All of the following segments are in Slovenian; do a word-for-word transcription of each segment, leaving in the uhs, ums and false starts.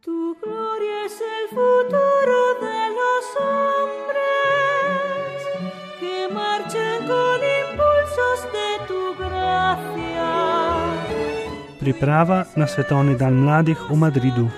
Tu gloria es el futuro de los hombres que marchan con impulsos de tu gracia. Priprava na Svetovni dan mladih v Madridu.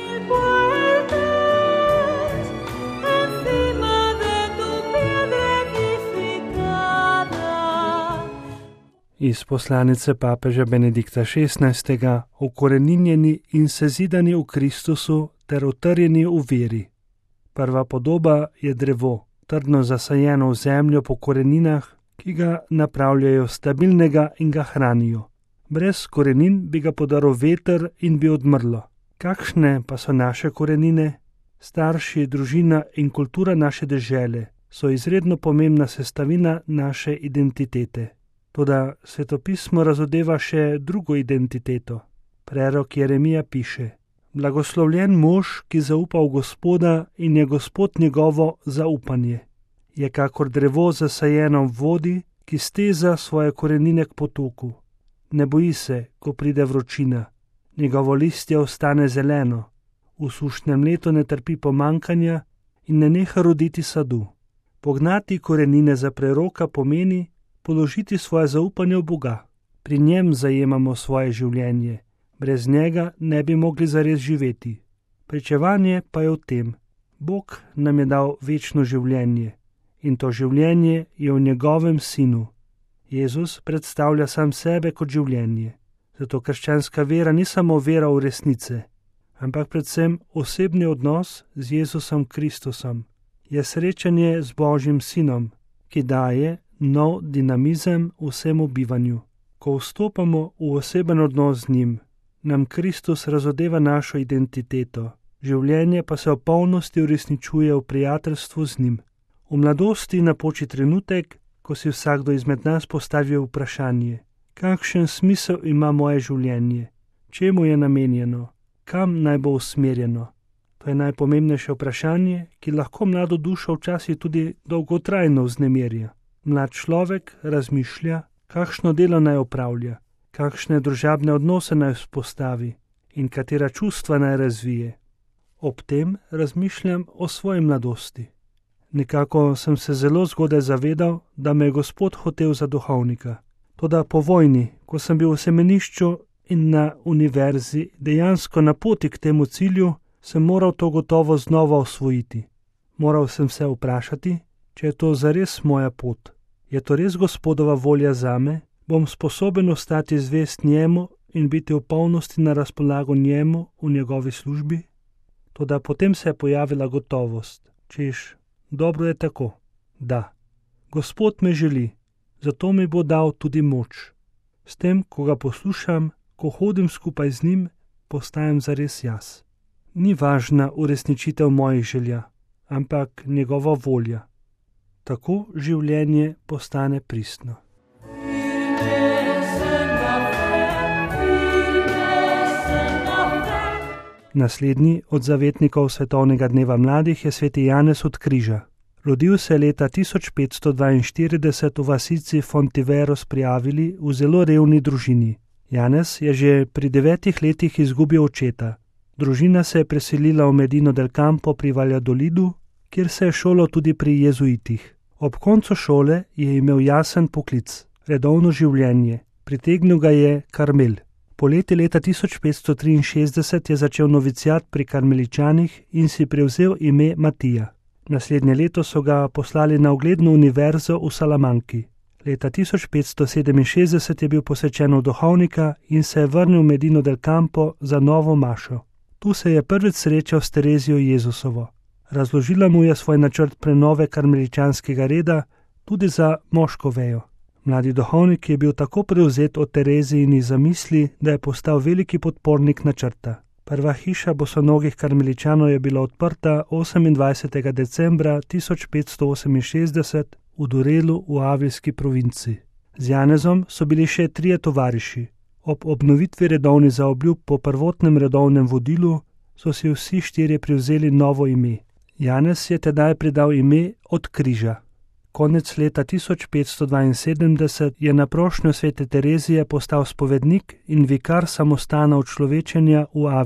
Iz poslanice papeža Benedikta šestnajstega. Ukoreninjeni in sezidani v Kristusu ter utrjeni v veri. Prva podoba je drevo, trdno zasajeno v zemljo po koreninah, ki ga napravljajo stabilnega in ga hranijo. Brez korenin bi ga podaril veter in bi odmrlo. Kakšne pa so naše korenine? Starši, družina in kultura naše dežele so izredno pomembna sestavina naše identitete. Toda svetopismo razodeva še drugo identiteto. Prerok Jeremija piše: Blagoslovljen mož, ki zaupa v Gospoda in je Gospod njegovo zaupanje. Je kakor drevo zasajeno v vodi, ki steza svoje korenine k potoku. Ne boji se, ko pride vročina. Njegovo listje ostane zeleno. V sušnem letu ne trpi pomankanja in ne neha roditi sadu. Pognati korenine za preroka pomeni položiti svoje zaupanje v Boga. Pri njem zajemamo svoje življenje. Brez njega ne bi mogli zares živeti. Pričevanje pa je v tem: Bog nam je dal večno življenje in to življenje je v njegovem sinu. Jezus predstavlja sam sebe kot življenje. Zato krščanska vera ni samo vera v resnice, ampak predvsem osebni odnos z Jezusom Kristusom. Je srečanje z Božjim sinom, ki daje nov dinamizem vsemu bivanju. Ko vstopamo v oseben odnos z njim, nam Kristus razodeva našo identiteto, življenje pa se v polnosti uresničuje v prijateljstvu z njim. V mladosti napoči trenutek, ko si vsakdo izmed nas postavi vprašanje: kakšen smisel ima moje življenje, čemu je namenjeno, kam naj bo usmerjeno? To je najpomembnejše vprašanje, ki lahko mlado dušo včasih tudi dolgotrajno vznemirja. Mlad človek razmišlja, kakšno delo naj opravlja, kakšne družabne odnose naj vzpostavi in katera čustva naj razvije. Ob tem razmišljam o svoji mladosti. Nekako sem se zelo zgodaj zavedal, da me je Gospod hotel za duhovnika. Toda po vojni, ko sem bil v semenišču in na univerzi dejansko na poti k temu cilju, sem moral to gotovo znova osvojiti. Moral sem se vprašati, če je to zares moja pot. Je to res Gospodova volja zame? Bom sposoben ostati zvest njemu in biti v polnosti na razpolago njemu v njegovi službi? Toda potem se je pojavila gotovost, češ, dobro je tako. Da, Gospod me želi, zato mi bo dal tudi moč. S tem, ko ga poslušam, ko hodim skupaj z njim, postajam zares jaz. Ni važna uresničitev mojih želja, ampak njegova volja. Tako življenje postane pristno. Naslednji od zavetnikov Svetovnega dneva mladih je sveti Janez od Križa. Rodil se je leta tisoč petsto dvainštirideset v vasici Fontiveros pri Avili v zelo revni družini. Janez je že pri devetih letih izgubil očeta. Družina se je preselila v Medino del Campo pri Valladolidu, kjer se je šolal tudi pri jezuitih. Ob koncu šole je imel jasen poklic, redovno življenje. Pritegnil ga je Karmel. Poleti leta tisoč petsto triinšestdeset je začel noviciat pri karmeličanih in si prevzel ime Matija. Naslednje leto so ga poslali na ugledno univerzo v Salamanki. Leta tisoč petsto sedeminšestdeset je bil posvečen v duhovnika in se je vrnil v Medino del Campo za novo mašo. Tu se je prvič srečal s Terezijo Jezusovo. Razložila mu je svoj načrt prenove karmeličanskega reda tudi za moško vejo. Mladi duhovnik je bil tako prevzet od Terezijinih zamisli, da je postal veliki podpornik načrta. Prva hiša bosonogih karmeličanov je bila odprta osemindvajsetega decembra tisoč petsto oseminšestdeset v Durelu v Avilski provinci. Z Janezom so bili še trije tovariši. Ob obnovitvi redovni zaobljub po prvotnem redovnem vodilu so si vsi štirje privzeli novo ime. Janez je tedaj pridal ime Od Križa. Konec leta tisoč petsto dvainsedemdeset je na prošnjo svete Terezije postal spovednik in vikar samostana učlovečenja v Avili,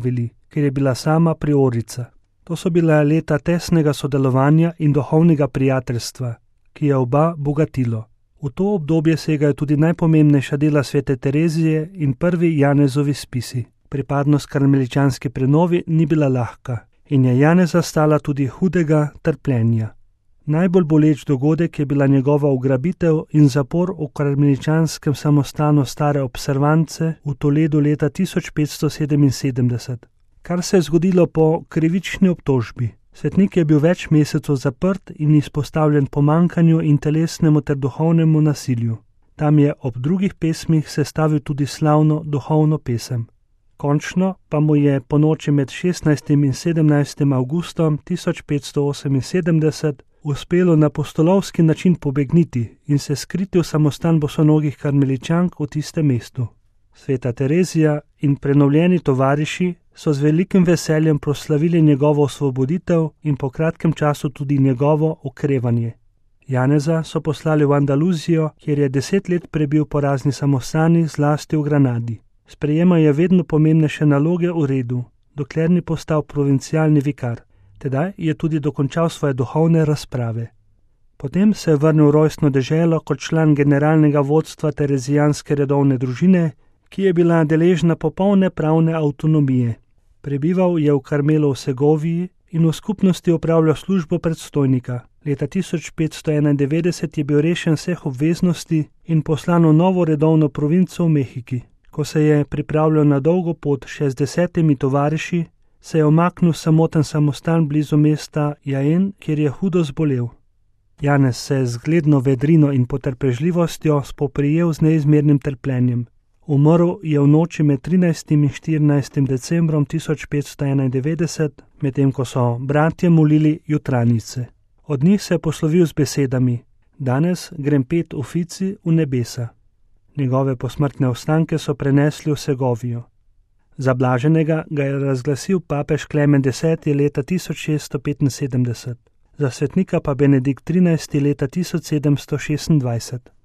ker je bila sama priorica. To so bila leta tesnega sodelovanja in duhovnega prijateljstva, ki je oba bogatilo. V to obdobje segajo tudi najpomembnejša dela svete Terezije in prvi Janezovi spisi. Pripadnost karmeličanski prenovi ni bila lahka in je Janeza stala tudi hudega trpljenja. Najbolj boleč dogodek je bila njegova ugrabitev in zapor v karmeličanskem samostanu Stare Observance v Toledu leta tisoč petsto sedeminsedemdeset. Kar se je zgodilo po krivični obtožbi. Svetnik je bil več mesecev zaprt in izpostavljen pomankanju in telesnemu ter duhovnemu nasilju. Tam je ob drugih pesmih sestavil tudi slavno duhovno pesem. Končno pa mu je po noči med šestnajstim in sedemnajstim avgustom tisoč petsto oseminsedemdeset uspelo na apostolovski način pobegniti in se skriti v samostan bosonogih karmeličank v tistem mestu. Sveta Terezija in prenovljeni tovariši so z velikim veseljem proslavili njegovo osvoboditev in po kratkem času tudi njegovo okrevanje. Janeza so poslali v Andaluzijo, kjer je deset let prebil po razni samostani, zlasti v Granadi. Sprejemal je vedno pomembnejše naloge v redu, dokler ni postal provincialni vikar. Tedaj je tudi dokončal svoje duhovne razprave. Potem se je vrnil v rojstno deželo kot član generalnega vodstva terezijanske redovne družine, ki je bila deležna popolne pravne avtonomije. Prebival je v Karmelu v Segoviji in v skupnosti opravljal službo predstojnika. Leta tisoč petsto enaindevetdeset je bil rešen vseh obveznosti in poslan v novo redovno provinco v Mehiki. Ko se je pripravljal na dolgo pot še z desetimi tovariši, se je omaknil samoten samostan blizu mesta Jaen, kjer je hudo zbolel. Janez se je z zgledno vedrino in potrpežljivostjo spoprijel z neizmernim trpljenjem. Umrl je v noči med trinajstim in štirinajstim decembrom tisoč petsto enaindevetdeset, medtem ko so bratje molili jutranice. Od njih se je poslovil z besedami: Danes grem pet ofici v nebesa. Njegove posmrtne ostanke so prenesli v Segovijo. Za blaženega ga je razglasil papež Klemen deseti leta tisoč šeststo petinsedemdeset, za svetnika pa Benedikt trinajsti leta tisoč sedemsto šestindvajset.